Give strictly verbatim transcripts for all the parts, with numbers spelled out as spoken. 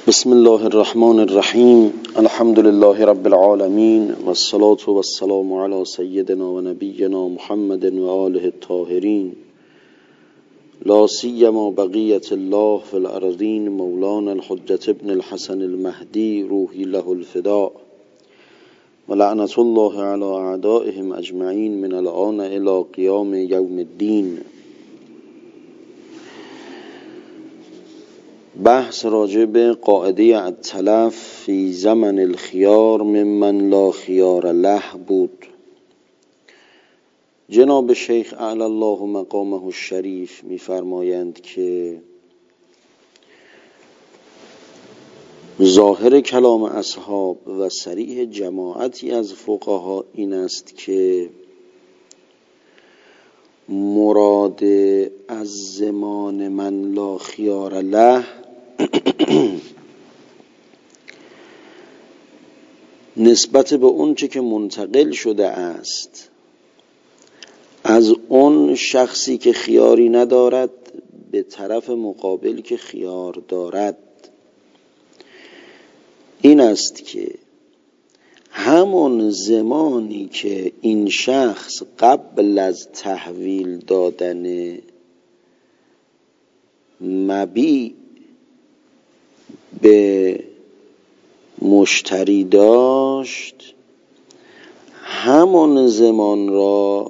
بسم الله الرحمن الرحیم. الحمد لله رب العالمین و الصلاة و السلام علی سیدنا و نبینا محمد و آله الطاهرین، لا سیما بقیت الله فی الارضین، مولانا الحجة ابن الحسن المهدی روحی له الفداء و لعنت الله علی اعدائهم اجمعین من الآن الی قیام یوم الدین. بحث راجع به قاعده التلف فی زمن الخیار ممن لا خیار له بود. جناب شیخ اعلی الله مقامه الشریف می‌فرمایند که ظاهر کلام اصحاب و صریح جماعتی از فقها این است که مراد از زمان من لا خیار له نسبت به اون چه که منتقل شده است از اون شخصی که خیاری ندارد به طرف مقابل که خیار دارد این است که همون زمانی که این شخص قبل از تحویل دادن مبیع به مشتری داشت، همون زمان را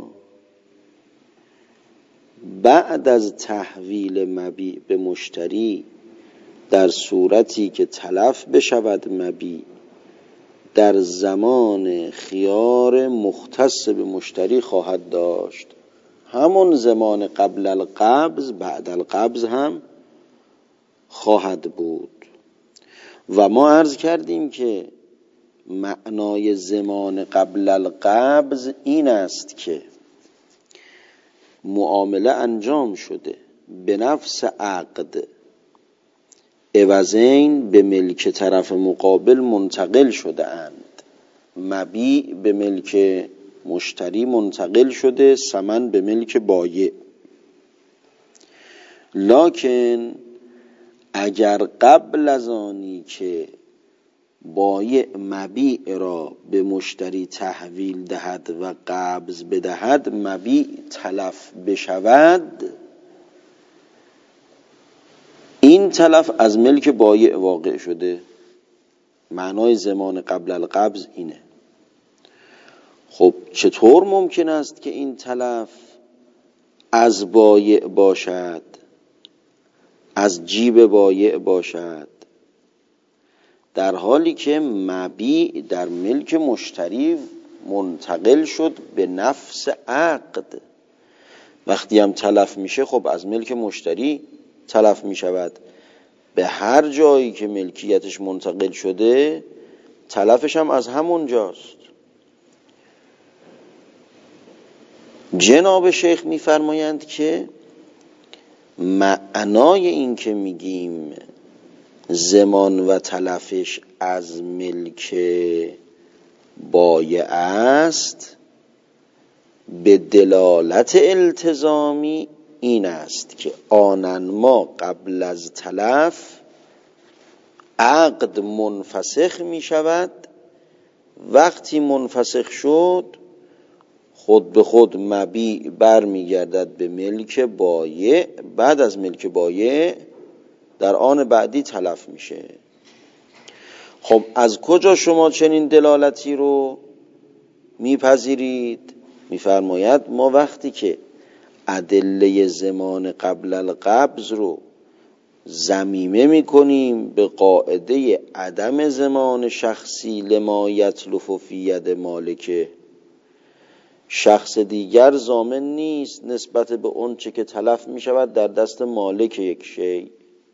بعد از تحویل مبیع به مشتری در صورتی که تلف بشود مبیع در زمان خیار مختص به مشتری خواهد داشت. همون زمان قبل القبض بعد القبض هم خواهد بود. و ما عرض کردیم که معنای زمان قبل القبض این است که معامله انجام شده به نفس عقد، عوضین به ملک طرف مقابل منتقل شده اند، مبیع به ملک مشتری منتقل شده، ثمن به ملک بایع. لکن اگر قبل از آنی که بایع مبیع را به مشتری تحویل دهد و قبض بدهد مبیع تلف بشود، این تلف از ملک بایع واقع شده. معنای زمان قبل القبض اینه. خب چطور ممکن است که این تلف از بایع باشد، از جیب بایع باشد، در حالی که مبیع در ملک مشتری منتقل شد به نفس عقد؟ وقتی هم تلف میشه خب از ملک مشتری تلف میشود. به هر جایی که ملکیتش منتقل شده تلفش هم از همون جاست. جناب شیخ میفرمایند که معنای این که میگیم زمان و تلفش از ملک بایع است به دلالت التزامی این است که آنن ما قبل از تلف عقد منفسخ می شود. وقتی منفسخ شد خود به خود مبیع بر می گردد به ملک بایع. بعد از ملک بایع در آن بعدی تلف میشه. خب از کجا شما چنین دلالتی رو میپذیرید؟ میفرماید ما وقتی که ادله زمان قبل القبض رو ضمیمه میکنیم به قاعده عدم زمان شخصی لما یتلف فی ید مالکه، شخص دیگر ضامن نیست نسبت به اون چه که تلف میشود در دست مالک یک شی.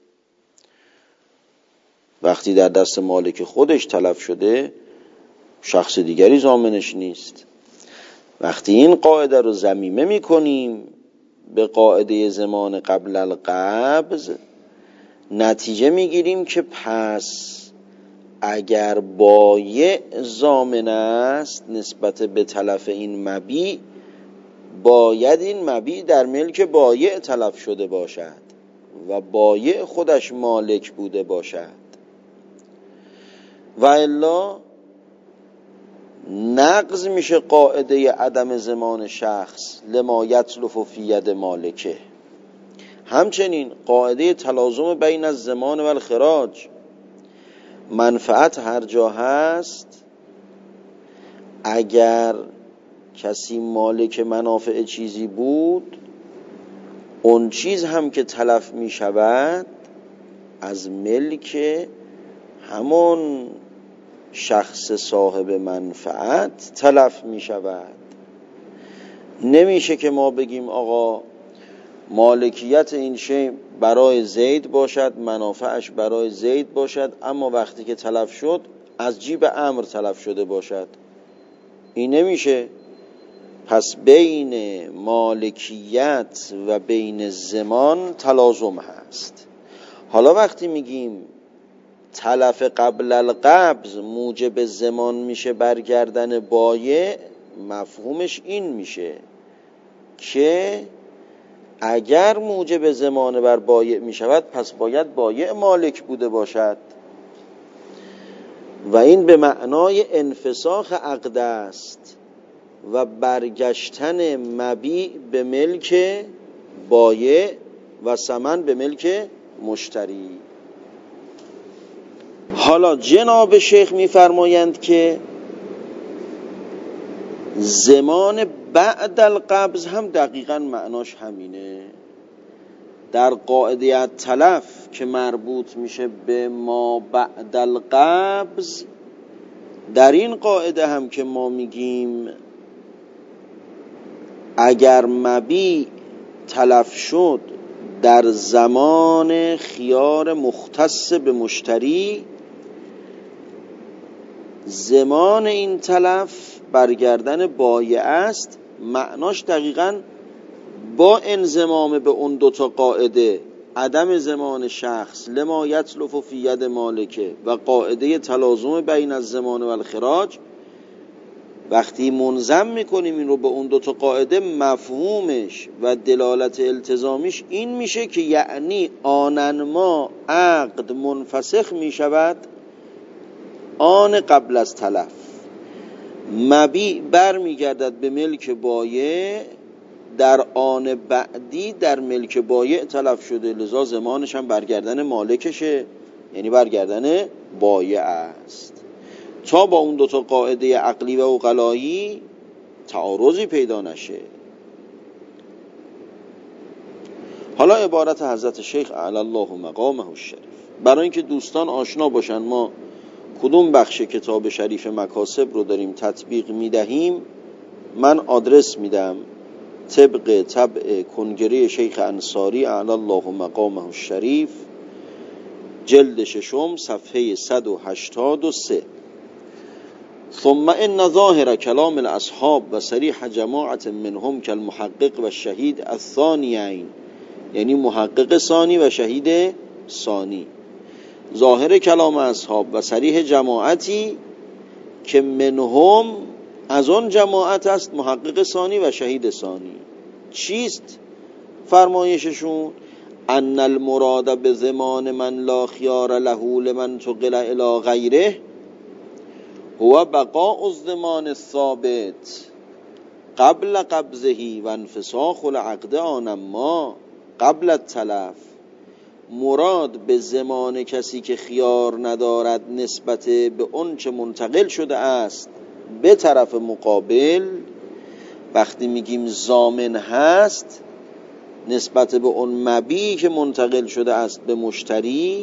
وقتی در دست مالک خودش تلف شده شخص دیگری ضامنش نیست. وقتی این قاعده رو ضمیمه میکنیم به قاعده زمان قبل القبض نتیجه میگیریم که پس اگر بایع ضامن است نسبت به تلف این مبیع، باید این مبیع در ملک بایع تلف شده باشد و بایع خودش مالک بوده باشد. و الا نقض میشه قاعده عدم زمان شخص لما یتلف فی ید مالکه. همچنین قاعده تلازم بین الزمان و الخراج، منفعت هر جا هست اگر کسی مالک منافع چیزی بود، اون چیز هم که تلف می شود از ملک همون شخص صاحب منفعت تلف می شود. نمیشه که ما بگیم آقا مالکیت این شی برای زید باشد، منافعش برای زید باشد، اما وقتی که تلف شد از جیب امر تلف شده باشد. این نمیشه. پس بین مالکیت و بین زمان تلازم هست. حالا وقتی میگیم تلف قبل القبض موجب زمان میشه برگردن بایع، مفهومش این میشه که اگر موجب زمان بر بایع میشود پس باید بایع مالک بوده باشد و این به معنای انفساخ عقد است و برگشتن مبیع به ملک بایع و ثمن به ملک مشتری. حالا جناب شیخ میفرمایند که زمان بعد القبض هم دقیقاً معناش همینه. در قاعده تلف که مربوط میشه به ما بعد القبض، در این قاعده هم که ما میگیم اگر مبیع تلف شد در زمان خیار مختص به مشتری، زمان این تلف برگردن بایع است. معناش دقیقاً با انضمام به اون دوتا قاعده، عدم زمان شخص لما یتلف فی ید مالکه و قاعده تلازم بین الزمان و الخراج، وقتی منضم میکنیم این رو به اون دوتا قاعده، مفهومش و دلالت التزامیش این میشه که یعنی آنن ما عقد منفسخ میشود آن قبل از تلف، مبیع بر میگردد به ملک بایع در آن بعدی در ملک بایع تلف شده، لذا زمانش هم برگردن مالکشه، یعنی برگردن بایع است، تا با اون دوتا قاعده عقلی و عقلایی تعارضی پیدا نشه. حالا عبارت حضرت شیخ اعلی الله مقامه الشریف، برای اینکه دوستان آشنا باشن ما کدوم بخش کتاب شریف مکاسب رو داریم تطبیق میدهیم، من آدرس میدم طبق طبع کنگره شیخ انصاری اعلی الله مقامه الشریف، جلد ششم صفحه صد و هشتاد و سه. ثم ان ظاهر کلام الاصحاب و صریح جماعت منهم کالمحقق و شهید الثانیین، یعنی محقق ثانی و شهید ثانی، ظاهر کلام اصحاب و صریح جماعتی که منهم از آن جماعت است محقق ثانی و شهید ثانی. چیست فرمایششون؟ ان المراد به زمان من لا خیار له لمن تقل الی غیره هو بقاء الزمان الثابت قبل قبضه و انفساخ العقد آنما قبل التلف. مراد به زمان کسی که خیار ندارد نسبت به اون چه منتقل شده است به طرف مقابل، وقتی میگیم ضامن هست نسبت به اون مبیعی که منتقل شده است به مشتری،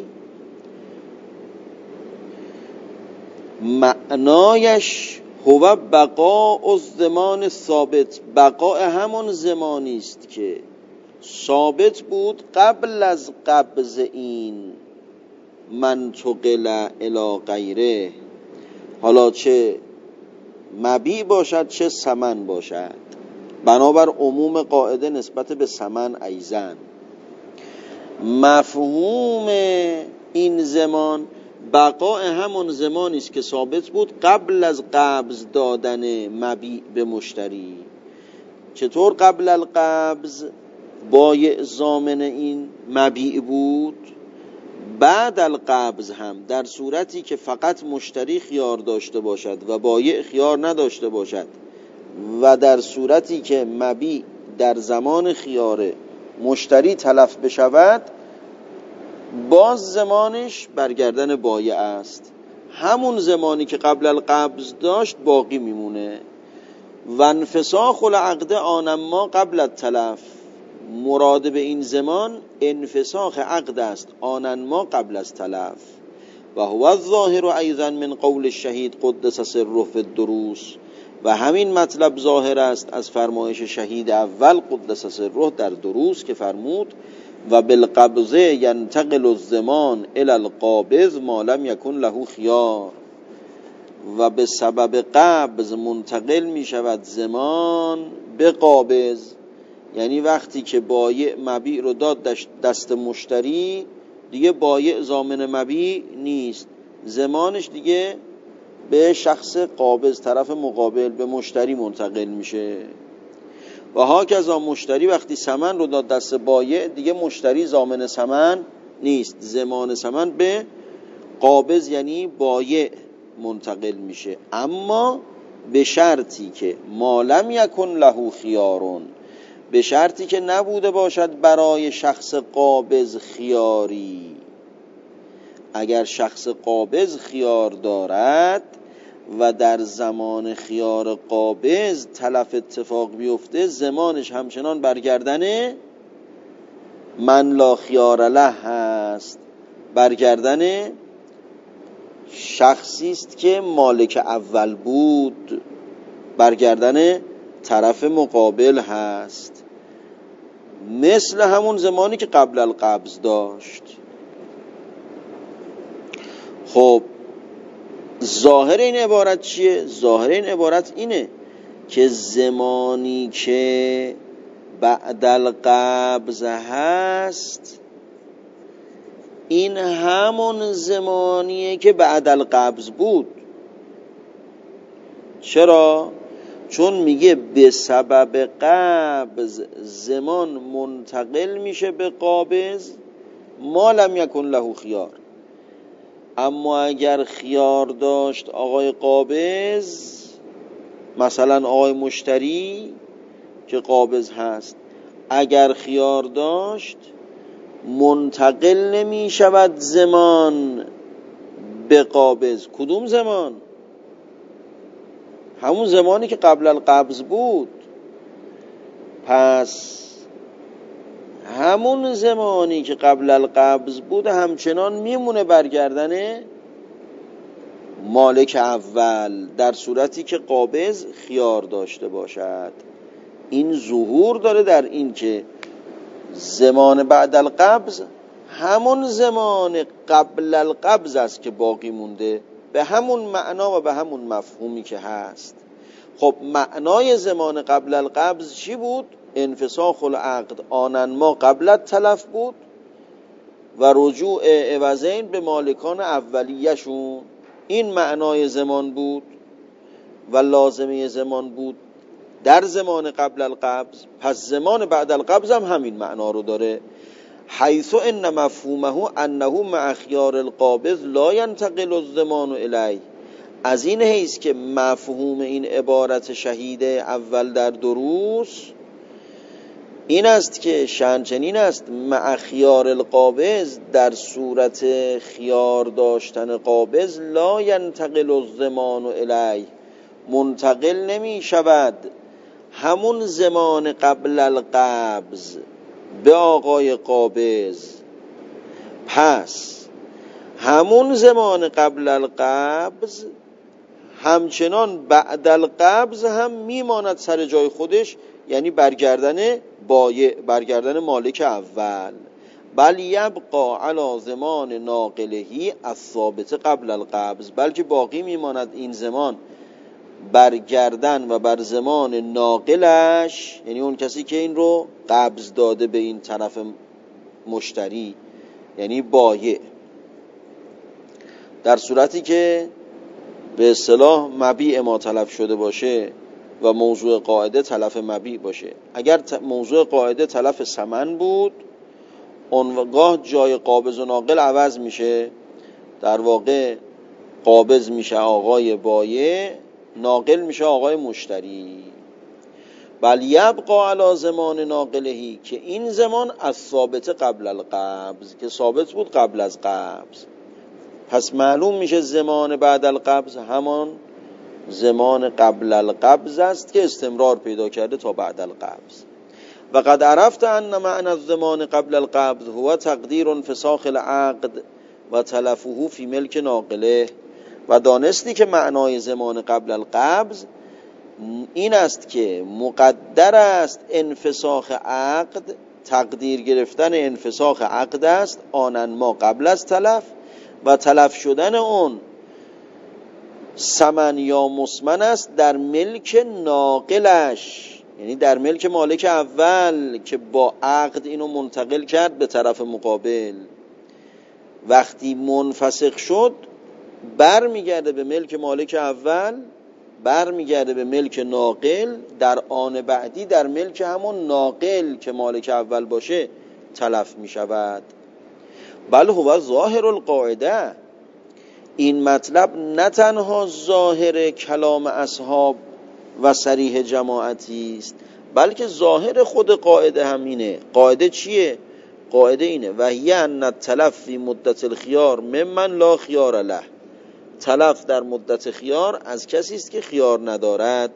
معنایش هو بقاء الزمان ثابت، بقاء همون زمانی است که ثابت بود قبل از قبض این من تقل الی غیره، حالا چه مبیع باشد چه ثمن باشد، بنابر عموم قاعده نسبت به ثمن ایزن. مفهوم این زمان بقاء همون زمانی است که ثابت بود قبل از قبض دادن مبیع به مشتری. چطور قبل القبض بایع ضامن این مبیع بود؟ بعد القبض هم در صورتی که فقط مشتری خیار داشته باشد و بایع خیار نداشته باشد و در صورتی که مبیع در زمان خیار مشتری تلف بشود، باز زمانش برگردن بایع است. همون زمانی که قبل القبض داشت باقی میمونه. و انفساخ العقد آنما قبل التلف، مراد به این زمان انفساخ عقد است آنما قبل از تلف. و هو الظاهر ایضا من قول الشهید قدس سره فی الدروس، و همین مطلب ظاهر است از فرمایش شهید اول قدس سره در دروس که فرمود و بالقبضه ینتقل الزمان الی القابض ما لم یکن له خیار، و به سبب قبض منتقل می شود زمان به قابض، یعنی وقتی که بایع مبیع رو داد دست مشتری، دیگه بایع ضامن مبیع نیست، زمانش دیگه به شخص قابض طرف مقابل به مشتری منتقل میشه. و هاکذا مشتری وقتی ثمن رو داد دست بایع، دیگه مشتری ضامن ثمن نیست، زمان ثمن به قابض یعنی بایع منتقل میشه، اما به شرطی که ما لم یکن له خیارون، به شرطی که نبوده باشد برای شخص قابض خیاری. اگر شخص قابض خیار دارد و در زمان خیار قابض تلف اتفاق بیفته، زمانش همچنان برگردن من لا خیار له هست، برگردن شخصی است که مالک اول بود، برگردن طرف مقابل هست، مثل همون زمانی که قبل القبض داشت. خب ظاهر این عبارت چیه؟ ظاهر این عبارت اینه که زمانی که بعد القبض هست، این همون زمانیه که بعد القبض بود. چرا؟ چون میگه به سبب قبض زمان منتقل میشه به قابض ما لم یکن له خیار. اما اگر خیار داشت آقای قابض، مثلا آقای مشتری که قابض هست، اگر خیار داشت منتقل نمی شود زمان به قابض. کدوم زمان؟ همون زمانی که قبل القبض بود. پس همون زمانی که قبل القبض بود همچنان میمونه برگردن مالک اول، در صورتی که قابض خیار داشته باشد. این ظهور داره در این که زمان بعد القبض همون زمان قبل القبض است که باقی مونده، به همون معنا و به همون مفهومی که هست. خب معنای زمان قبل القبض چی بود؟ انفساخ العقد آنن ما قبل التلف بود و رجوع عوضین به مالکان اولیه‌شون. این معنای زمان بود و لازمه زمان بود در زمان قبل القبض. پس زمان بعد القبض هم همین معنا رو داره، حیث ان مفهومه انه مع خیار القابض لا ينتقل الزمان الیه. از این حیث که مفهوم این عبارت شهید اول در دروس این است که شأن چنین است، مع خیار القابض، در صورت خیار داشتن قابض، لا ینتقل الزمان الیه، منتقل نمی شود همون زمان قبل القبض به آقای قابض. پس همون زمان قبل القبض همچنان بعد القبض هم میماند سر جای خودش، یعنی برگردن بایع، برگردن مالک اول. بل یبقى علی زمان ناقلهی الثابت قبل القبض، بلکه باقی میماند این زمان برگردن و بر زمان ناقلش، یعنی اون کسی که این رو قبض داده به این طرف مشتری، یعنی بایع، در صورتی که به اصطلاح مبیع ما تلف شده باشه و موضوع قاعده تلف مبیع باشه. اگر موضوع قاعده تلف ثمن بود، اونگاه جای قابض و ناقل عوض میشه، در واقع قابض میشه آقای بایع، ناقل میشه آقای مشتری. بل یبقا علی زمان ناقلهی، که این زمان از ثابت قبل القبض، که ثابت بود قبل از قبض، پس معلوم میشه زمان بعد القبض همان زمان قبل القبض است که استمرار پیدا کرده تا بعد القبض. و قد عرفت ان معنی الزمان قبل القبض هو تقدیر انفساخ العقد و تلفه فی ملک ناقله. و دانستی که معنای زمان قبل القبض این است که مقدر است انفساخ عقد، تقدیر گرفتن انفساخ عقد است آنن ما قبل از تلف، و تلف شدن اون ثمن یا مسمن است در ملک ناقلش، یعنی در ملک مالک اول که با عقد اینو منتقل کرد به طرف مقابل. وقتی منفسخ شد بر میگرده به ملک مالک اول، بر میگرده به ملک ناقل، در آن بعدی در ملک همون ناقل که مالک اول باشه تلف میشود. بل هو ظاهر القاعده، این مطلب نه تنها ظاهر کلام اصحاب و صریح جماعتی است، بلکه ظاهر خود قاعده همینه. قاعده چیه؟ قاعده اینه و هی ان التلف فی مدت الخیار ممن لا خیار له، تلف در مدت خیار از کسی است که خیار ندارد.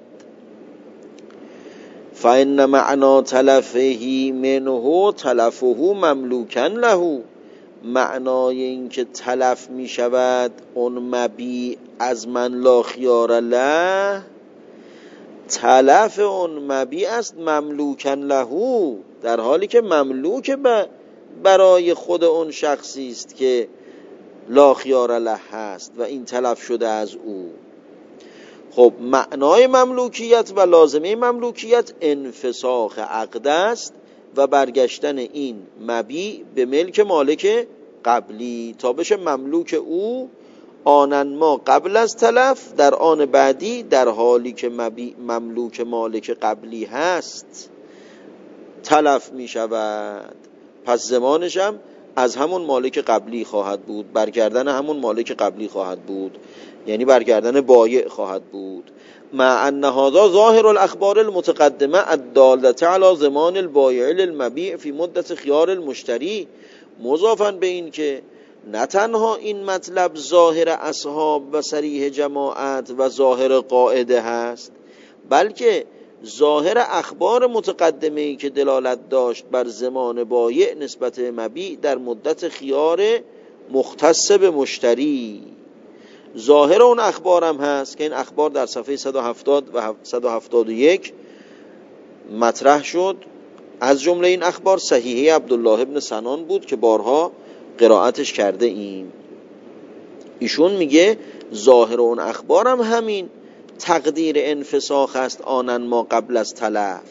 فإن معنی تلفه منه تلفه مملوکا له، معنای این که تلف می شود اون مبیع از من لا خیار له، تلف اون مبیع است مملوکا له، در حالی که مملوک برای خود اون شخصی است که لا خیار له هست و این تلف شده از او. خب معنای مملوکیت و لازمه مملوکیت انفساخ عقد است و برگشتن این مبیع به ملک مالک قبلی تا بشه مملوک او آنن ما قبل از تلف، در آن بعدی در حالی که مبیع مملوک مالک قبلی هست تلف می شود. پس زمانش هم از همون مالک قبلی خواهد بود، برگردن همون مالک قبلی خواهد بود، یعنی برگردن بایع خواهد بود. مع ان هذا ظاهر الاخبار المتقدمه الداله علی زمان البایع للمبیع فی مدت خیار المشتری، مضافاً به این که نه تنها این مطلب ظاهر اصحاب و صریح جماعت و ظاهر قاعده هست، بلکه ظاهر اخبار متقدمه‌ای که دلالت داشت بر زمان بایع نسبت مبیع در مدت خیار مختص به مشتری. ظاهر اون اخبار هم هست که این اخبار در صفحه صد و هفتاد و صد و هفتاد و یک مطرح شد. از جمله این اخبار صحیحه عبدالله ابن سنان بود که بارها قرائتش کرده ایم. ایشون میگه ظاهر اون اخبار هم همین تقدیر انفساخ است آنن ما قبل از تلف،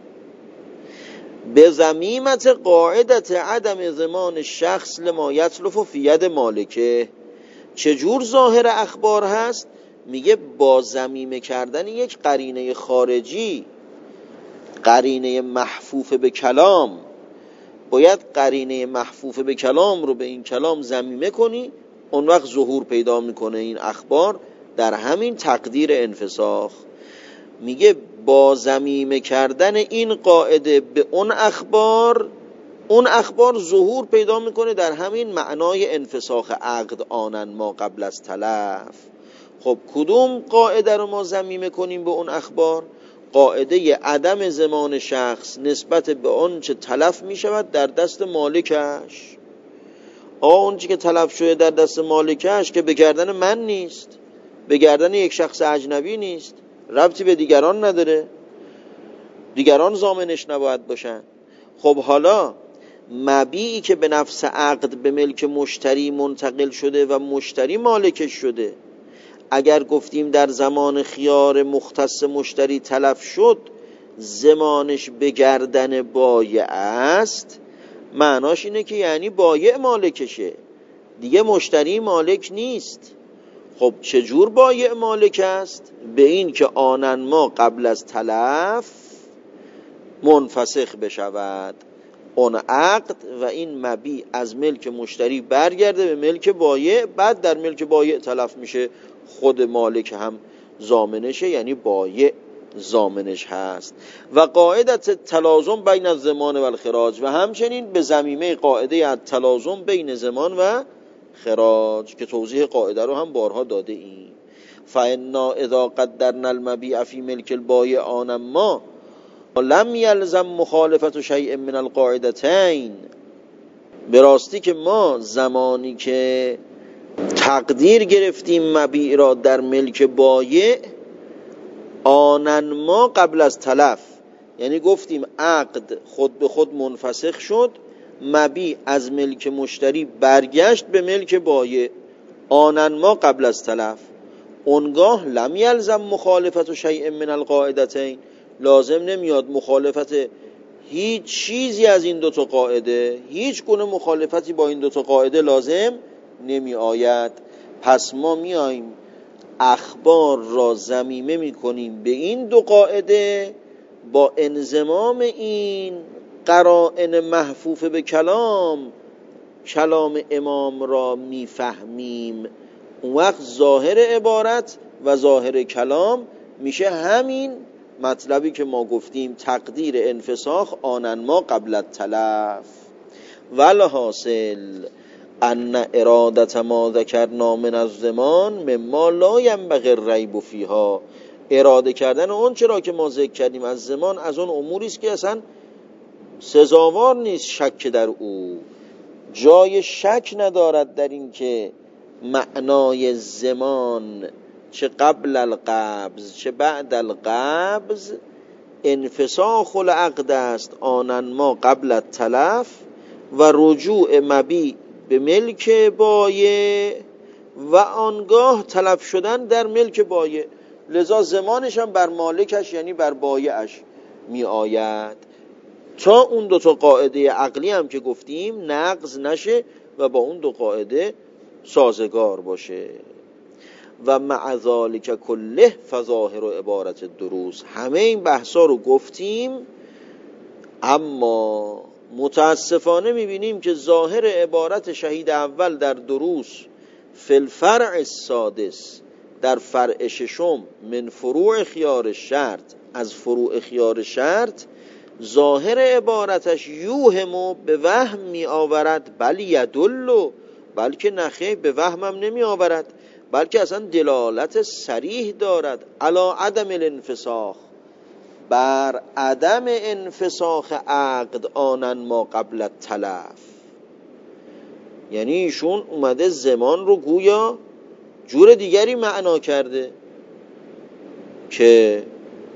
به ضمیمت قاعدت عدم زمان شخص لما یتلف فی ید مالکه. چجور ظاهر اخبار هست؟ میگه با ضمیمه کردن یک قرینه خارجی، قرینه محفوف به کلام. باید قرینه محفوف به کلام رو به این کلام ضمیمه کنی، اون وقت ظهور پیدا میکنه این اخبار در همین تقدیر انفساخ. میگه با ضمیمه کردن این قاعده به اون اخبار، اون اخبار ظهور پیدا میکنه در همین معنای انفساخ عقد آنن ما قبل از تلف. خب کدوم قاعده رو ما ضمیمه کنیم به اون اخبار؟ قاعده عدم زمان شخص نسبت به اون چه تلف میشود در دست مالکش. آه اون چی که تلف شده در دست مالکش که به گردن من نیست، به گردن یک شخص اجنبی نیست، ربطی به دیگران نداره، دیگران ضامنش نباید باشن. خب حالا مبیعی که به نفس عقد به ملک مشتری منتقل شده و مشتری مالکش شده، اگر گفتیم در زمان خیار مختص مشتری تلف شد زمانش به گردن بایع است، معناش اینه که یعنی بایع مالکشه، دیگه مشتری مالک نیست. خب چجور بایع مالک است؟ به این که آنن ما قبل از تلف منفسخ بشود. اون عقد و این مبیع از ملک مشتری برگرده به ملک بایع، بعد در ملک بایع تلف میشه، خود مالک هم ضامنشه، یعنی بایع ضامنش هست. و قاعدت تلازم بین الضمان و الخراج، و همچنین به ضمیمه قاعده التلازم بین ضمان و خراج که توضیح قاعده رو هم بارها داده ایم. فانا اذا قدرنا المبیع فی ملک البایع آن ما لم یلزم مخالفت شیء من القاعدتین، به راستی که ما زمانی که تقدیر گرفتیم مبیع را در ملک بایع آنن ما قبل از تلف، یعنی گفتیم عقد خود به خود منفسخ شد، مبیع از ملک مشتری برگشت به ملک بایع آنن ما قبل از تلف، اونگاه لم یلزم مخالفت شیء من القاعدتین، لازم نمیاد مخالفت هیچ چیزی از این دوتا قاعده، هیچ گونه مخالفتی با این دوتا قاعده لازم نمی آید. پس ما میاییم اخبار را ضمیمه میکنیم به این دو قاعده، با انضمام این قرائن محفوف به کلام کلام امام را میفهمیم. اون وقت ظاهر عبارت و ظاهر کلام میشه همین مطلبی که ما گفتیم، تقدیر انفساخ آنن ما قبل التلف. والحاصل ان ارادت ما ذکرنا من الضمان مما لا ينبغي الریب فیها، اراده کردن اون چرا که ما ذکر کردیم از ضمان از اون اموری است که اصلا سزاوار نیست شک در او، جای شک ندارد در این که معنای ضمان چه قبل القبض چه بعد القبض انفساخ العقد است آنن ما قبل التلف و رجوع مبیع به ملک بایع و آنگاه تلف شدن در ملک بایع، لذا ضمانش هم بر مالکش یعنی بر بایعش می آید تا اون دو تا قاعده عقلی هم که گفتیم نقض نشه و با اون دو قاعده سازگار باشه. و مع ذالک کله فظاهر و عبارت دروس، همه این بحثا رو گفتیم، اما متاسفانه میبینیم که ظاهر عبارت شهید اول در دروس فی الفرع السادس، در فرع ششم من فروع خیار شرط، از فروع خیار شرط، ظاهر عبارتش یوهمو به وهم می آورد، بل یدلو، بلکه نخیر به وهم هم نمی آورد، بلکه اصلا دلالت صریح دارد علی عدم الانفساخ، بر عدم انفساخ عقد آنن ما قبل التلف. یعنی ایشون اومده زمان رو گویا جور دیگری معنا کرده که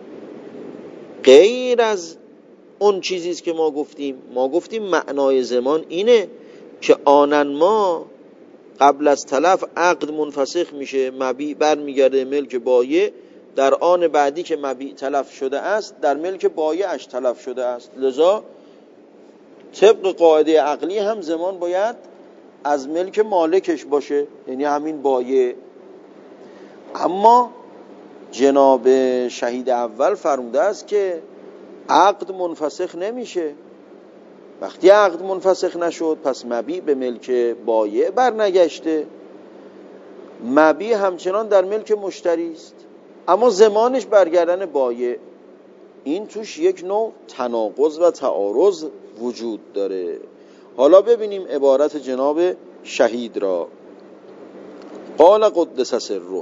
غیر از اون چیزیست که ما گفتیم. ما گفتیم معنای زمان اینه که آنن ما قبل از تلف عقد منفسخ میشه، مبیع برمیگرده ملک بایع، در آن بعدی که مبیع تلف شده است در ملک بایعش تلف شده است، لذا طبق قاعده عقلی هم زمان باید از ملک مالکش باشه، یعنی همین بایع. اما جناب شهید اول فرموده است که عقد منفسخ نمیشه. وقتی عقد منفسخ نشد پس مبیع به ملک بایع برنگشته، مبیع همچنان در ملک مشتری است، اما زمانش برگردن بایع. این توش یک نوع تناقض و تعارض وجود داره. حالا ببینیم عبارت جناب شهید را. قال قدس سره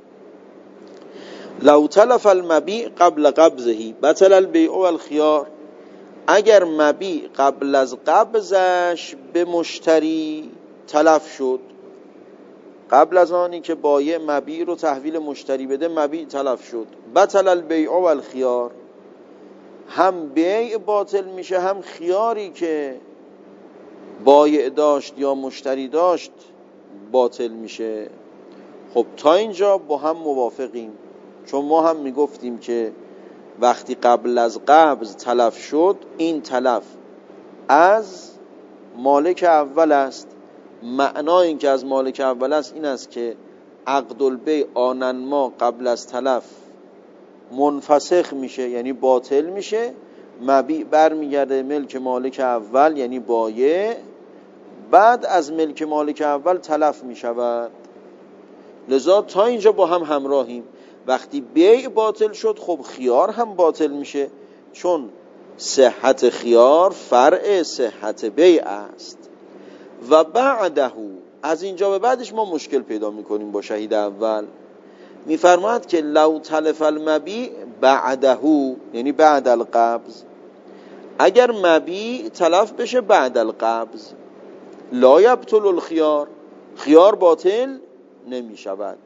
لو تلف المبیع قبل قبضه بطل البیع والخیار، اگر مبیع قبل از قبضش به مشتری تلف شد، قبل از آنی که بایع مبیع رو تحویل مشتری بده مبیع تلف شد، بطل البیع والخیار، هم بیع باطل میشه هم خیاری که بایع داشت یا مشتری داشت باطل میشه. خب تا اینجا با هم موافقیم، چون ما هم میگفتیم که وقتی قبل از قبض تلف شد این تلف از مالک اول است. معنای این که از مالک اول است این است که عقد البیع آنن ما قبل از تلف منفسخ میشه، یعنی باطل میشه، مبیع برمیگرده ملک مالک اول یعنی بایع، بعد از ملک مالک اول تلف می شود. لذا تا اینجا با هم همراهیم. وقتی بیع باطل شد خب خیار هم باطل میشه، چون صحت خیار فرع صحت بیع است. و بعده، از اینجا به بعدش ما مشکل پیدا میکنیم با شهید اول. میفرماید که لو تلف المبیع بعده، یعنی بعد القبض، اگر مبیع تلف بشه بعد القبض، لا یبطل الخیار، خیار باطل نمی شود.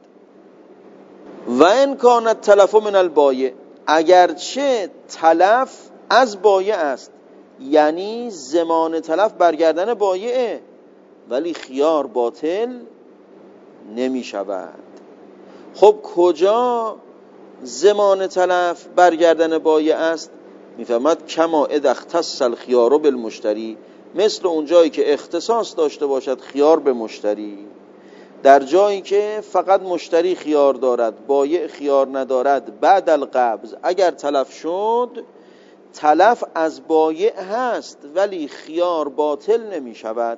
و ان کانت تلف من البایع، اگرچه تلف از بایع است، یعنی زمان تلف برگردن بایعه، ولی خیار باطل نمی شود. خب کجا زمان تلف برگردن بایع است؟ میفهمد کما اذا اختص الخیار بالمشتری، مثل اون جایی که اختصاص داشته باشد خیار به مشتری، در جایی که فقط مشتری خیار دارد بایع خیار ندارد، بعد القبض اگر تلف شد، تلف از بایع هست ولی خیار باطل نمی شود.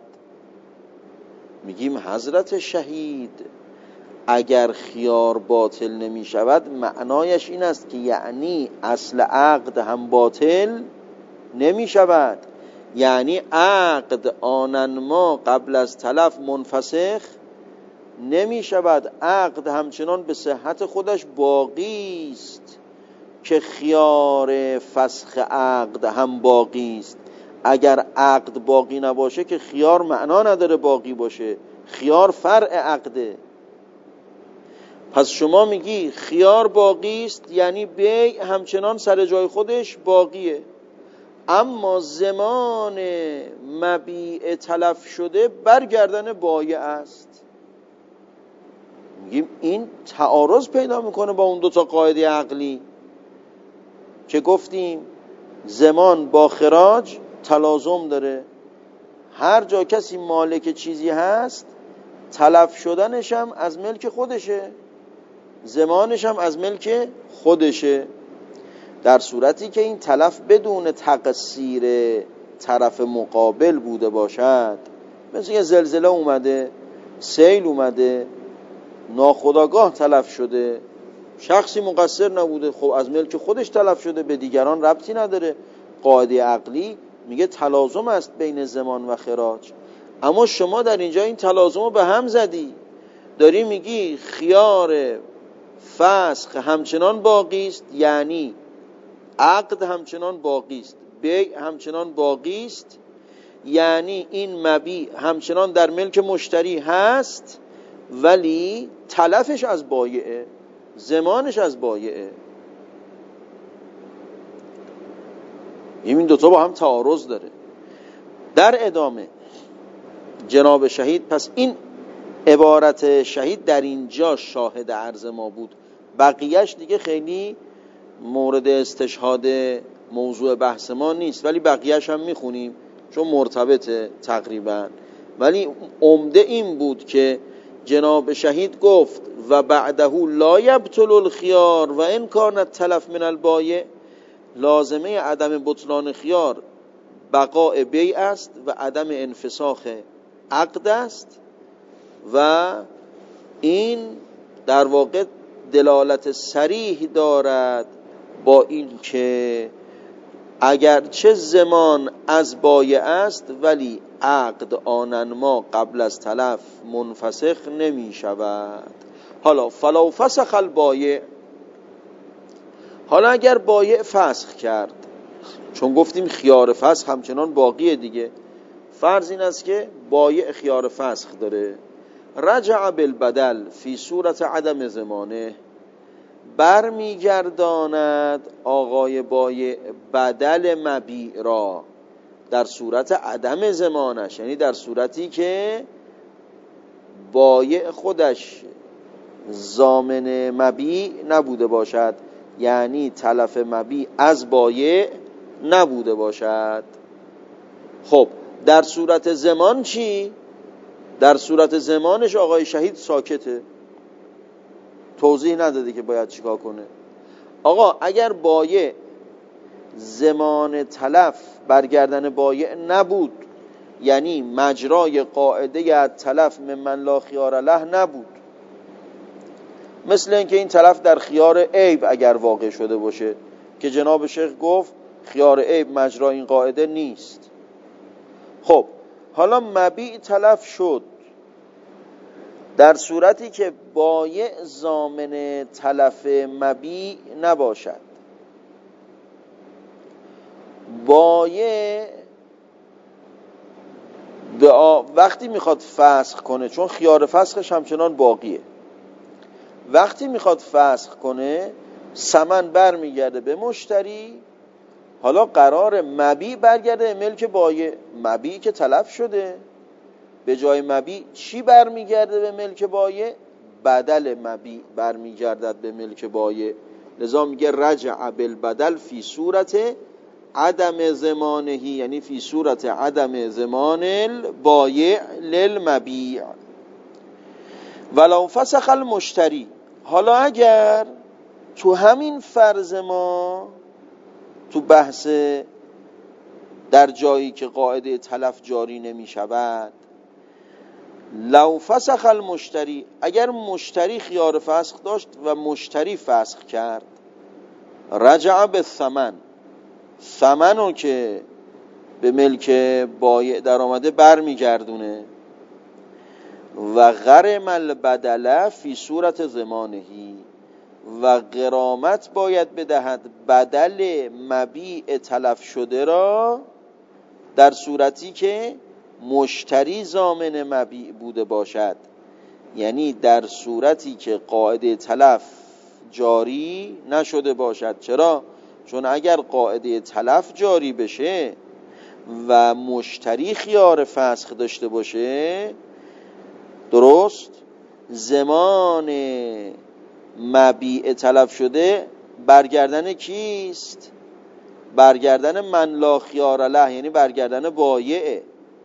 میگیم حضرت شهید اگر خیار باطل نمی شود معنایش این است که یعنی اصل عقد هم باطل نمی شود، یعنی عقد آنن ما قبل از تلف منفسخ نمی شود، عقد همچنان به صحت خودش باقی است که خیار فسخ عقد هم باقی است. اگر عقد باقی نباشه که خیار معنا نداره باقی باشه، خیار فرع عقده. پس شما میگی خیار باقی است یعنی بیع همچنان سر جای خودش باقیه، اما زمان مبیع تلف شده برگردن بایع است. میگیم این تعارض پیدا میکنه با اون دوتا قاعده عقلی که گفتیم زمان با خراج تلازم داره. هر جا کسی مالک چیزی هست تلف شدنش هم از ملک خودشه، زمانش هم از ملک خودشه، در صورتی که این تلف بدون تقصیر طرف مقابل بوده باشد. مثل یه زلزله اومده، سیل اومده، ناخودآگاه تلف شده، شخصی مقصر نبوده، خب از ملک خودش تلف شده، به دیگران ربطی نداره. قاعده عقلی میگه تلازم است بین زمان و خراج. اما شما در اینجا این تلازم رو به هم زدی، داری میگی خیار فسخ همچنان باقی است، یعنی عقد همچنان باقی است، بیع همچنان باقی است، یعنی این مبیع همچنان در ملک مشتری هست ولی تلفش از بایعه، زمانش از بایعه. این دوتا با هم تعارض داره. در ادامه جناب شهید، پس این عبارت شهید در اینجا شاهد عرض ما بود، بقیهش دیگه خیلی مورد استشهاد موضوع بحث ما نیست، ولی بقیهش هم میخونیم چون مرتبطه تقریبا. ولی عمده این بود که جناب شهید گفت و بعده لا یبطل الخیار و ان کانت تلف من البایع، لازمه عدم بطلان خیار بقاء بیع است و عدم انفساخ عقد است. و این در واقع دلالت صریح دارد با این که اگرچه زمان از بایع است ولی عقد آنن ما قبل از تلف منفسخ نمی شود. حالا فلو فسخ البایع، حالا اگر بایع فسخ کرد، چون گفتیم خیار فسخ همچنان باقیه دیگه، فرض این است که بایع خیار فسخ داره، رجع بالبدل فی صورت عدم زمانه، برمیگرداند آقای بایع بدل مبیع را در صورت عدم زمانش، یعنی در صورتی که بایع خودش ضامن مبیع نبوده باشد، یعنی تلف مبیع از بایع نبوده باشد. خب در صورت زمان چی؟ در صورت زمانش آقای شهید ساکته، توضیح نداده که باید چیکار کنه. آقا اگر بایع زمان تلف برگردن بایع نبود، یعنی مجرای قاعده از تلف ممن لا خیار له نبود. مثل اینکه این تلف در خیار عیب اگر واقع شده باشه که جناب شیخ گفت خیار عیب مجرا این قاعده نیست. خب حالا مبیع تلف شد در صورتی که بایع ضامن تلف مبیع نباشد. بایع وقتی میخواد فسخ کنه، چون خیار فسخش همچنان باقیه، وقتی میخواد فسخ کنه ثمن برمیگرده به مشتری. حالا قرار مبیع برگرده ملک بایع. مبیع که تلف شده، به جای مبیع چی برمیگرده به ملک بایع؟ بدل مبیع برمیگردد به ملک بایع. لذا میگه رجع بالبدل فی صورت عدم زمانهی، یعنی فی صورت عدم زمان البایع للمبیع ولو فسخ المشتری. حالا اگر تو همین فرض ما، تو بحث در جایی که قاعده تلف جاری نمی شود، لو فسخ المشتری، اگر مشتری خیار فسخ داشت و مشتری فسخ کرد، رجع به ثمن، ثمنو که به ملک بایع در آمده بر می گردونه و غرم البدله فی صورت زمانهی، و غرامت باید بدهد بدل مبیع تلف شده را در صورتی که مشتری ضامن مبیع بوده باشد. یعنی در صورتی که قاعده تلف جاری نشده باشد. چرا؟ چون اگر قاعده تلف جاری بشه و مشتری خیار فسخ داشته باشه، درست، زمان مبیع تلف شده برگردن کیست؟ برگردن من لا خیار له، یعنی برگردن بایعه.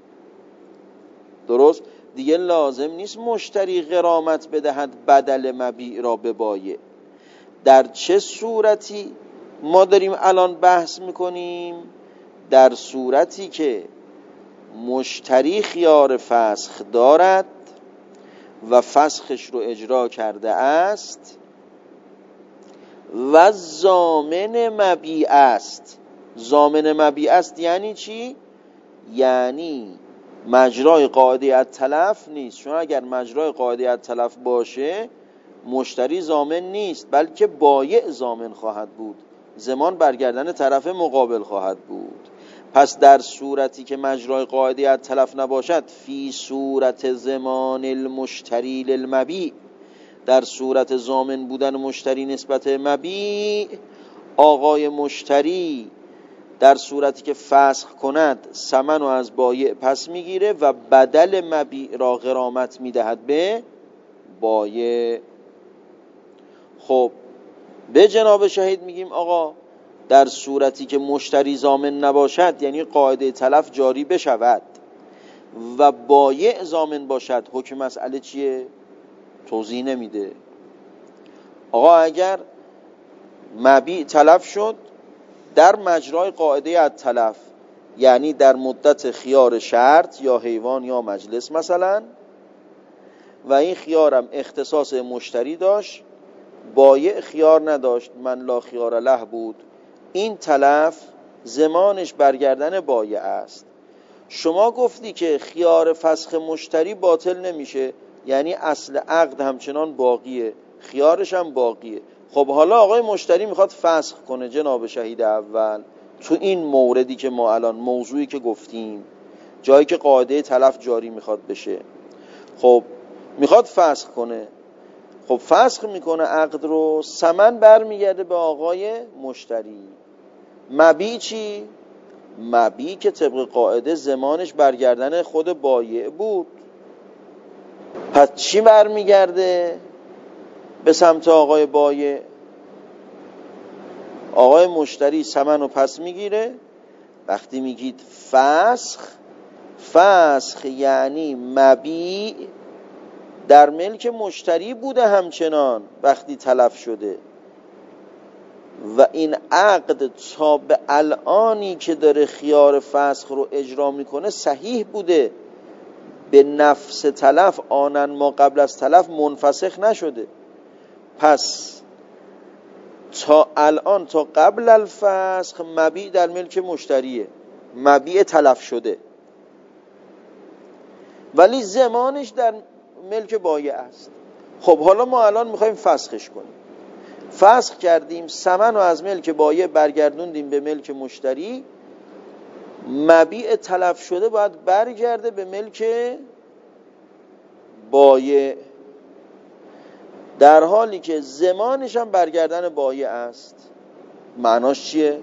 درست، دیگه لازم نیست مشتری غرامت بدهد بدل مبیع را به بایع. در چه صورتی ما داریم الان بحث میکنیم؟ در صورتی که مشتری خیار فسخ دارد و فسخش رو اجرا کرده است و ضامن مبیع است. ضامن مبیع است یعنی چی؟ یعنی مجرای قاعده التلف نیست، چون اگر مجرای قاعده التلف باشه مشتری ضامن نیست، بلکه بایع ضامن خواهد بود، ضمان برگردن طرف مقابل خواهد بود. پس در صورتی که مجرای قاعده التلف نباشد، فی صورت ضمان المشتری للمبیع، در صورت ضامن بودن مشتری نسبت مبیع، آقای مشتری در صورتی که فسخ کند ثمن رو از بایع پس میگیره و بدل مبیع را غرامت میدهد به بایع. خب به جناب شهید میگیم آقا در صورتی که مشتری ضامن نباشد، یعنی قاعده تلف جاری بشود و بایع ضامن باشد، حکم مسئله چیه؟ توضیح نمیده. آقا اگر مبیع تلف شد در مجرای قاعده التلف، یعنی در مدت خیار شرط یا حیوان یا مجلس مثلا، و این خیارم اختصاص مشتری داشت، بایع خیار نداشت، من لا خیار له بود، این تلف زمانش برگردن بایع است. شما گفتی که خیار فسخ مشتری باطل نمیشه، یعنی اصل عقد همچنان باقیه، خیارش هم باقیه. خب حالا آقای مشتری میخواد فسخ کنه جناب شهید اول، تو این موردی که ما الان موضوعی که گفتیم، جایی که قاعده تلف جاری میخواد بشه، خب میخواد فسخ کنه، خب فسخ میکنه عقد رو، ثمن برمیگرده به آقای مشتری. مبیع چی؟ مبیع که طبق قاعده زمانش برگردن خود بایع بود، پس چی برمیگرده به سمت آقای بایع؟ آقای مشتری ثمن رو پس میگیره. وقتی میگید فسخ، فسخ یعنی مبیع در ملک مشتری بوده همچنان وقتی تلف شده. و این عقد تا به الانی که داره خیار فسخ رو اجرا میکنه صحیح بوده، به نفس تلف آنن ما قبل از تلف منفسخ نشده. پس تا الان تا قبل الفسخ مبیع در ملک مشتریه، مبیع تلف شده، ولی زمانش در ملک بایع است. خب حالا ما الان میخوایم فسخش کنیم. فسخ کردیم، ثمن رو از ملک بایع برگردوندیم به ملک مشتری، مبیع تلف شده باید برگرده به ملک بایع، در حالی که زمانش هم برگردن بایع است. معناش چیه؟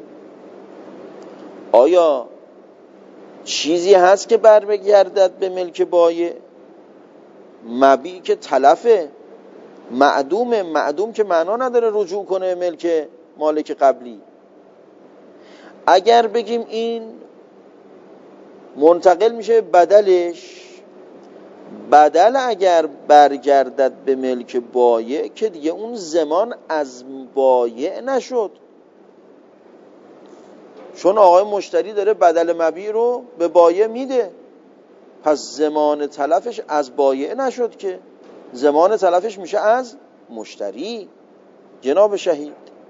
آیا چیزی هست که برگردد به ملک بایع؟ مبیع که تلفه، معدومه. معدوم که معنا نداره رجوع کنه ملک مالک قبلی. اگر بگیم این منتقل میشه بدلش، بدل اگر برگردد به ملک بایع که دیگه اون زمان از بایع نشد، چون آقای مشتری داره بدل مبیع رو به بایع میده، پس زمان تلفش از بایع نشد، که زمان تلفش میشه از مشتری. جناب شهید،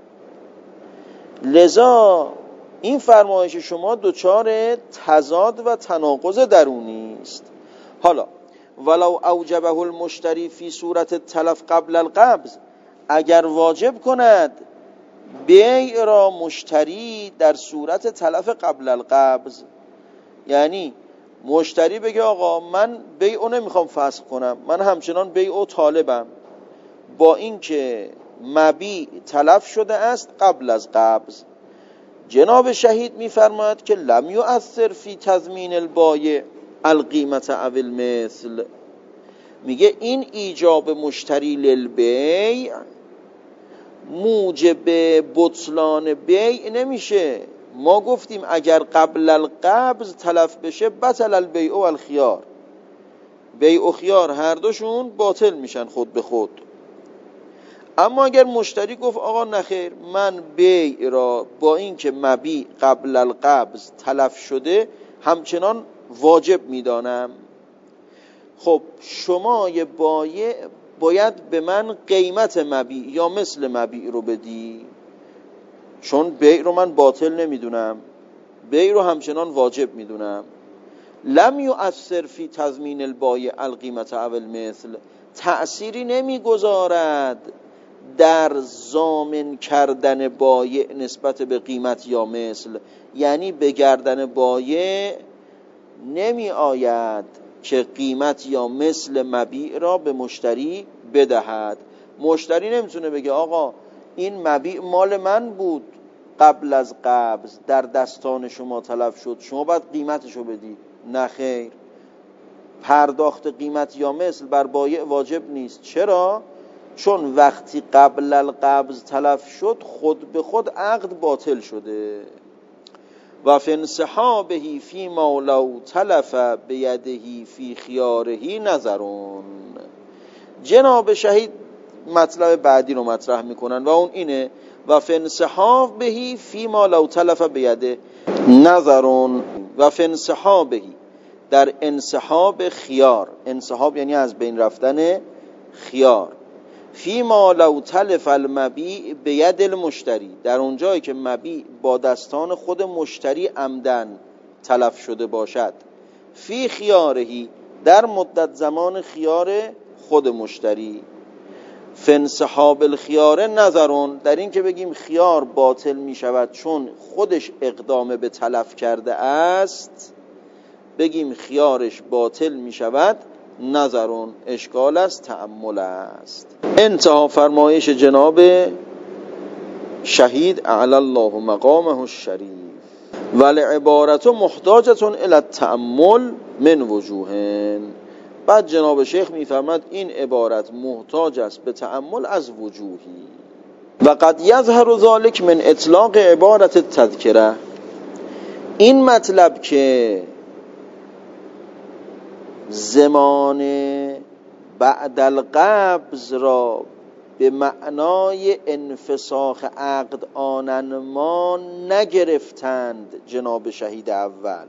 لذا این فرمایش شما دچار تضاد و تناقض درونی است. حالا ولو اوجبه المشتری فی صورت تلف قبل القبض، اگر واجب کند بیع را مشتری در صورت تلف قبل القبض، یعنی مشتری بگه آقا من بیعو نمیخوام فسخ کنم، من همچنان بیعو طالبم، با اینکه مبیع تلف شده است قبل از قبض، جناب شهید میفرماید که لم یؤثر فی تضمین البایع القیمت او المثل. میگه این ایجاب مشتری للبیع موجب بطلان بیع نمیشه. ما گفتیم اگر قبل القبض تلف بشه بطل البیع و الخیار، بیع و خیار هر دوشون باطل میشن خود به خود. اما اگر مشتری گفت آقا نخیر، من بیع را با اینکه مبیع قبل القبض تلف شده همچنان واجب میدانم، خب شما یه بایع باید به من قیمت مبیع یا مثل مبیع رو بدی، چون بیع رو من باطل نمیدونم، بیع رو همچنان واجب میدونم. لم یؤثر فی تضمین البایع القیمت او المثل، تأثیری نمیگذارد در ضامن کردن بایع نسبت به قیمت یا مثل، یعنی به گردن بایع نمی آید که قیمت یا مثل مبیع را به مشتری بدهد. مشتری نمیتونه بگه آقا این مبیع مال من بود قبل از قبض، در دستان شما تلف شد، شما باید قیمتشو بدی. نه خیر، پرداخت قیمت یا مثل بر بایع واجب نیست. چرا؟ چون وقتی قبل القبض تلف شد خود به خود عقد باطل شده. و فی انسحابه فی ما لو تلف بیده فی خیاره نظرون. جناب شهید مطلب بعدی رو مطرح میکنن و اون اینه و فی انسحابه فی ما لو تلف بیده نظرون. و فی انسحابه، در انسحاب خیار، انسحاب یعنی از بین رفتن خیار، فی ما لو تلف المبیع بید المشتری، در اونجایی که مبیع با دستان خود مشتری عمدن تلف شده باشد، فی خیارهی، در مدت زمان خیار خود مشتری. فانسحاب الخیار نظرون، در این که بگیم خیار باطل می شود چون خودش اقدام به تلف کرده است، بگیم خیارش باطل می شود، نظرون اشکال است، تأمل است. انتها فرمایش جناب شهید اعلی الله مقامه الشریف. والعبارت محتاجة الی التأمل من وجوه. بعد جناب شیخ میفرماد این عبارت محتاج است به تأمل از وجوهی. و قد یظهر ذلک من اطلاق عبارت التذکره. این مطلب که زمان بعد القبض را به معنای انفساخ عقد آنن ما نگرفتند جناب شهید اول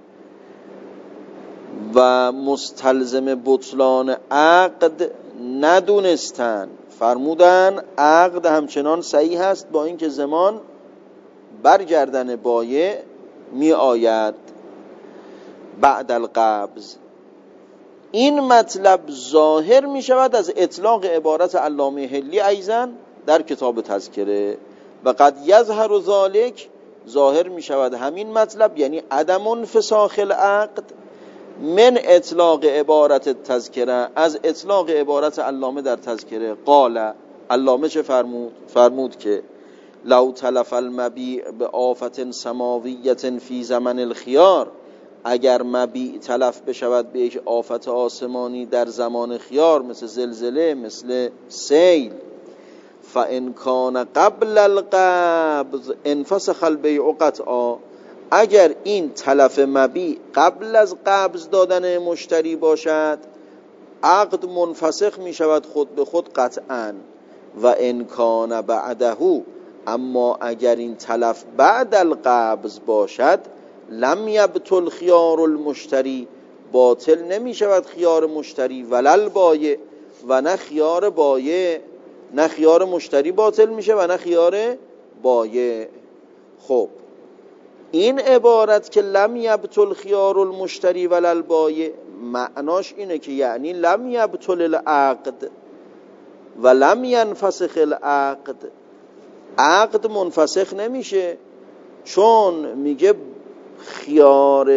و مستلزم بطلان عقد ندونستند. فرمودن عقد همچنان صحیح است با اینکه زمان برگردن بایع می آید بعد القبض. این مطلب ظاهر می شود از اطلاق عبارت علامه حلی ایضا در کتاب تذکره و قد یظهر ذلک، ظاهر می شود همین مطلب یعنی عدم انفساخ العقد من اطلاق عبارت تذکره، از اطلاق عبارت علامه در تذکره. قال علامه چه فرمود؟ فرمود که لو تلف المبیع به آفت سماویت فی زمن الخیار، اگر مبیع تلف بشود به یک آفت آسمانی در زمان خیار، مثل زلزله، مثل سیل، فان کان قبل القبض انفسخ البیع قطعا، اگر این تلف مبیع قبل از قبض دادن مشتری باشد عقد منفسخ می شود خود به خود قطعا. و ان کان بعده، اما اگر این تلف بعد القبض باشد لم یبطل خیار المشتری، باطل نمی شود خیار مشتری، ولل بایع، و نه خیار بایع، نه خیار مشتری باطل میشه و نه خیار بایع. خب این عبارت که لم یبطل خیار المشتری ولل بایع معناش اینه که یعنی لم یبطل العقد و لم ینفسخ العقد، عقد منفسخ نمیشه، چون میگه خیار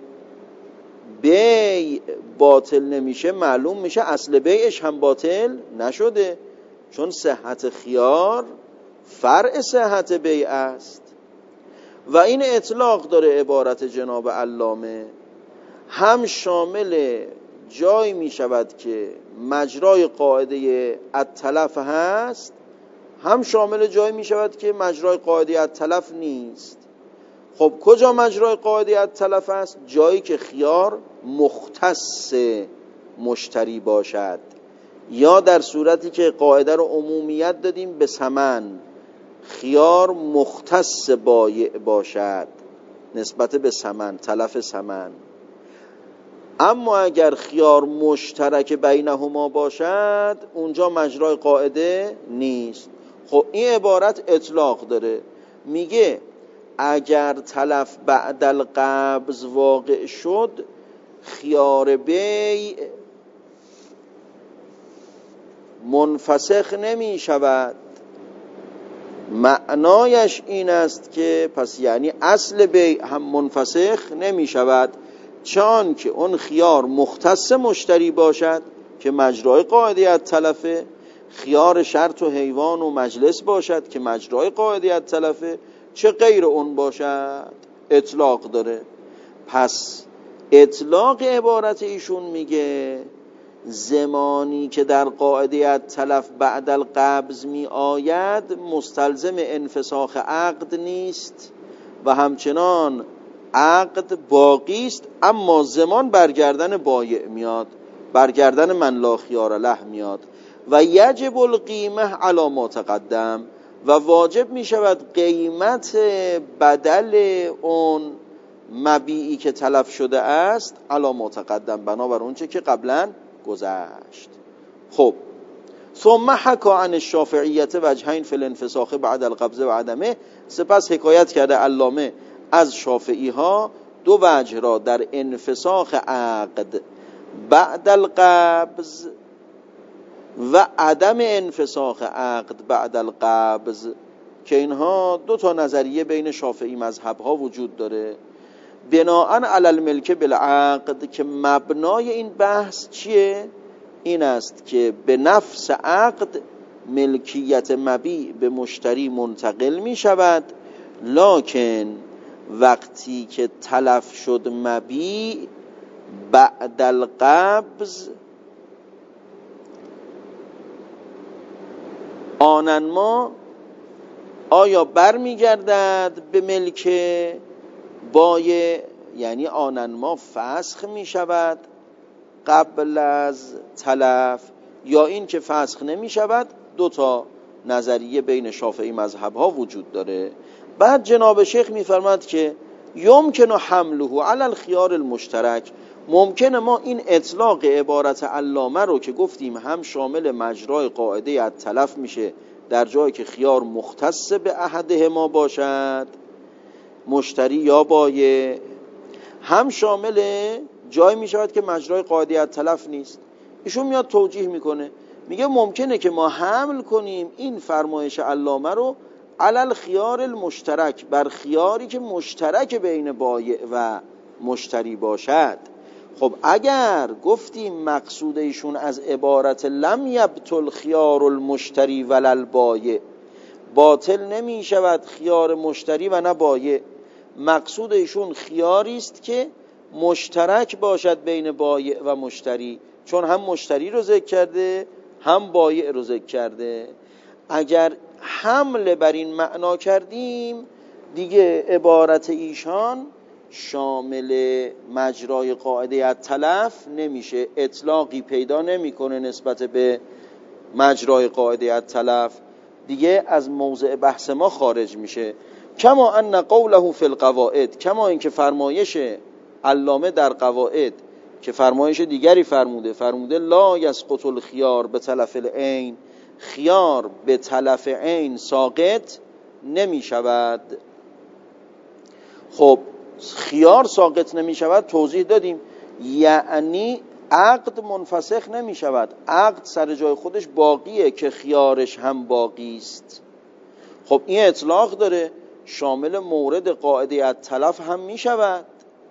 بیع باطل نمیشه، معلوم میشه اصل بیعش هم باطل نشده، چون صحت خیار فرع صحت بیع است. و این اطلاق داره عبارت جناب علامه، هم شامل جایی می شود که مجرای قاعده التلف هست، هم شامل جایی می شود که مجرای قاعده التلف نیست. خب کجا مجرای قاعده التلف است؟ جایی که خیار مختص مشتری باشد، یا در صورتی که قاعده رو عمومیت دادیم به ثمن، خیار مختص بایع باشد نسبت به ثمن، تلف ثمن. اما اگر خیار مشترک بینهما باشد اونجا مجرای قاعده نیست. خب این عبارت اطلاق داره، میگه اگر تلف بعد القبض واقع شد خیار بیع منفسخ نمی شود. معنایش این است که پس یعنی اصل بیع هم منفسخ نمی شود، چون که اون خیار مختص مشتری باشد که مجرای قاعده التلفه، خیار شرط و حیوان و مجلس باشد که مجرای قاعده التلفه، چه غیر اون باشد اطلاق داره. پس اطلاق عبارت ایشون میگه زمانی که در قاعده التلف بعد القبض می آید مستلزم انفساخ عقد نیست و همچنان عقد باقی است، اما زمان برگردن بایع میاد، برگردن من لا خیار له میاد. و یجب القیمه علی ما تقدم، و واجب می شود قیمت بدل اون مبیعی که تلف شده است علی ما تقدم، بنابر اون چه که قبلا گذشت. خب ثم حکا عن الشافعیت وجهین فی الانفساخ بعد القبض و عدمه، سپس حکایت کرده علامه از شافعی ها دو وجه را در انفساخ عقد بعد القبض و عدم انفساخ عقد بعد القبض، که اینها دو تا نظریه بین شافعی مذهب ها وجود داره. بناءً علی الملک بالعقد، که مبنای این بحث چیه؟ این است که به نفس عقد ملکیت مبیع به مشتری منتقل می شود، لکن وقتی که تلف شد مبیع بعد القبض آنن ما آیا بر می گردد به ملک بایع، یعنی آنن ما فسخ می شود قبل از تلف، یا این که فسخ نمی شود دو تا نظریه بین شافعی مذهب ها وجود داره. بعد جناب شیخ میفرماد که یمکن حمله علی الخیار المشترک، ممکنه ما این اطلاق عبارت علامه رو که گفتیم هم شامل مجرای قاعده التلف میشه در جایی که خیار مختص به احدهما باشد، مشتری یا بایع، هم شامل جایی میشود که مجرای قاعده التلف نیست. ایشون میاد توجیه میکنه، میگه ممکنه که ما حمل کنیم این فرمایش علامه رو علی الخیار المشترک، بر خیاری که مشترک بین بایع و مشتری باشد. خب اگر گفتیم مقصود ایشون از عبارت لم یبطل خیار المشتری ولا البایع، باطل نمی شود خیار مشتری و نه بایع، مقصود ایشون خیاری است که مشترک باشد بین بایع و مشتری، چون هم مشتری رو ذکر کرده هم بایع رو ذکر کرده. اگر حمله بر این معنا کردیم دیگه عبارت ایشان شامل مجرای قاعده التلف نمیشه، اطلاقی پیدا نمیکنه نسبت به مجرای قاعده التلف، دیگه از موضع بحث ما خارج میشه. کما ان قوله فی القواعد، کما اینکه فرمایش علامه در قواعد که فرمایش دیگری فرموده، فرموده لا یسقط الخیار به تلف العین، خیار به تلف عین ساقط نمی شود. خب خیار ساقط نمی شود توضیح دادیم، یعنی عقد منفسخ نمی شود، عقد سر جای خودش باقیه که خیارش هم باقی است. خب این اطلاق داره، شامل مورد قاعده التلف هم می شود.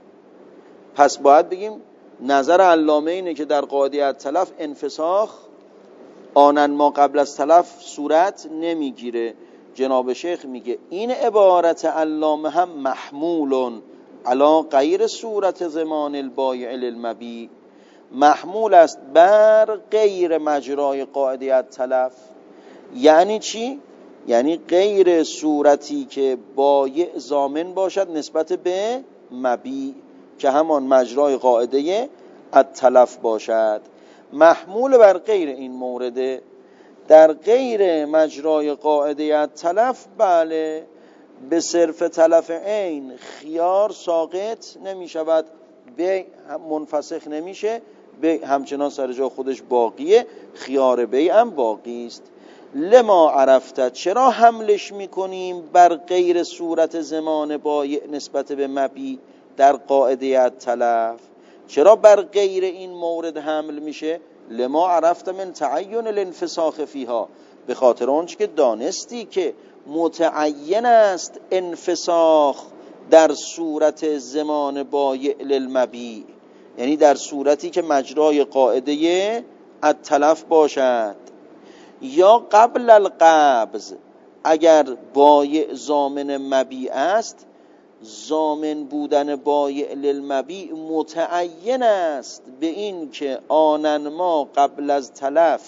پس باید بگیم نظر علامه اینه که در قاعده التلف انفساخ آنن ما قبل از تلف صورت نمیگیره. جناب شیخ میگه این عبارت علامه هم محمول علی غیر صورت زمان البایع للمبیع، محمول است بر غیر مجرای قاعده التلف. یعنی چی؟ یعنی غیر صورتی که بایع ضامن باشد نسبت به مبیع که همان مجرای قاعده التلف باشد، محمول بر غیر این مورده. در غیر مجرای قاعده التلف بله به صرف تلف عین خیار ساقط نمی شود، بیع منفسخ نمیشه، بیع همچنان سر جا خودش باقیه، خیار بیع هم باقی است. لما عرفت، چرا حملش میکنیم بر غیر صورت زمان بایع نسبت به مبیع در قاعده التلف؟ چرا بر غیر این مورد حمل میشه؟ لما عرفت من تعین الانفساخ فیها، به خاطر آنچه که دانستی که متعین است انفساخ در صورت زمان بایع للمبیع، یعنی در صورتی که مجرای قاعده التلف باشد. یا قبل القبض، اگر بایع ضامن مبیع است، ضامن بودن بایع للمبیع متعین است به این که آنن ما قبل از تلف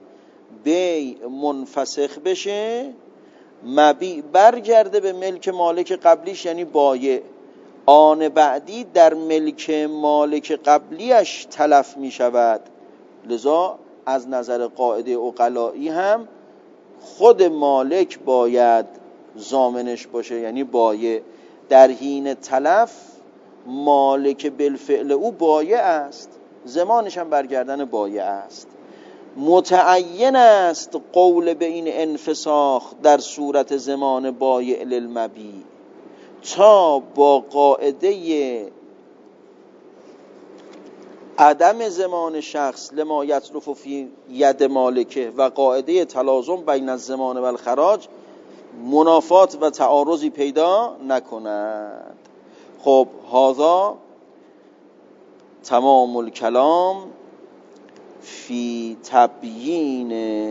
بیع منفسخ بشه، مبیع برگرده به ملک مالک قبلیش یعنی بایع، آن بعدی در ملک مالک قبلیش تلف می شود. لذا از نظر قاعده عقلائی هم خود مالک باید ضامنش باشه یعنی بایع، در حین تلف مالک بالفعل او بایع است، زمانش هم برگردن بایع است. متعین است قول به این انفساخ در صورت زمان بایع للمبیع تا با قاعده عدم زمان شخص لما یتلف فی ید مالکه و قاعده تلازم بین الزمان و الخراج منافات و تعارضی پیدا نکند. خب هذا تمام الکلام فی تبیین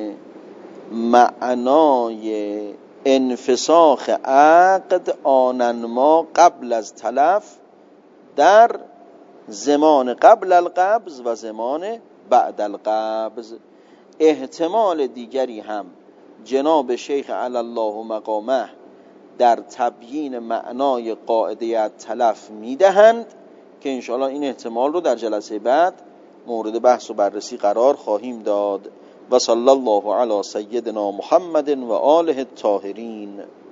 معنای انفساخ عقد آنن ما قبل از تلف در زمان قبل القبض و زمان بعد القبض. احتمال دیگری هم جناب شیخ علی الله مقامه در تبیین معنای قاعده التلف میدهند که انشاءالله این احتمال رو در جلسه بعد مورد بحث و بررسی قرار خواهیم داد. و صلی الله علی سیدنا محمد و آله الطاهرین.